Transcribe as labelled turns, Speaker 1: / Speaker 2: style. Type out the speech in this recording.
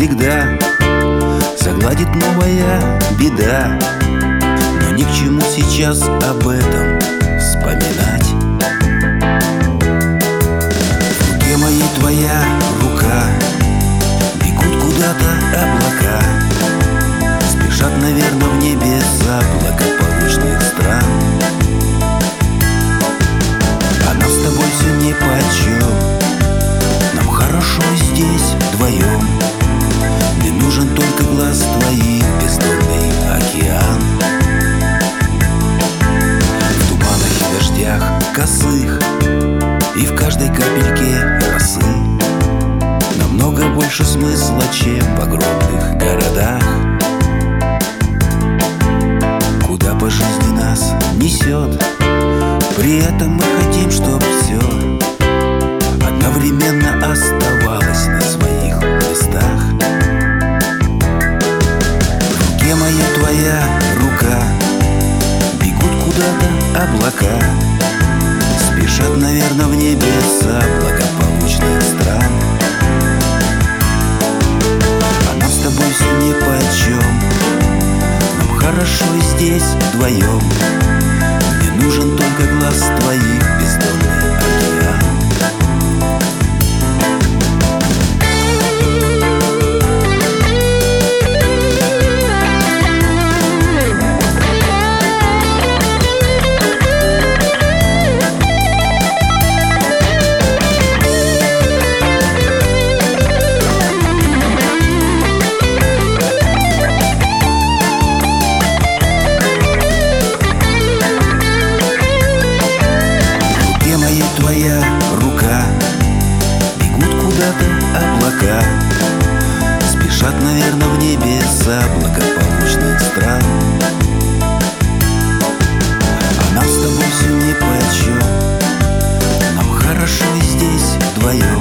Speaker 1: всегда загладит новая беда. Но ни к чему сейчас об этом вспоминать. В руке моей твоя рука, бегут куда-то облака, спешат, наверное, в небеса благополучных стран. А нам с тобой все нипочем, нам хорошо здесь вдвоем. Мне нужен только глаз твоих, бездонный океан. В туманах и дождях косых и в каждой капельке росы намного больше смысла, чем в огромных городах. Куда по жизни нас несет, при этом мы хотим, чтоб все одновременно оставалось на своих местах. В руке моей твоя рука, бегут куда-то облака, спешат, наверное, в небеса благополучных стран. А нам с тобой все нипочем, нам хорошо здесь вдвоем. Мне нужен только глаз твоих, бездонный океан. Твоя рука, бегут куда-то облака, спешат, наверное, в небеса благополучных стран. А нам с тобой все нипочем, нам хорошо здесь вдвоем.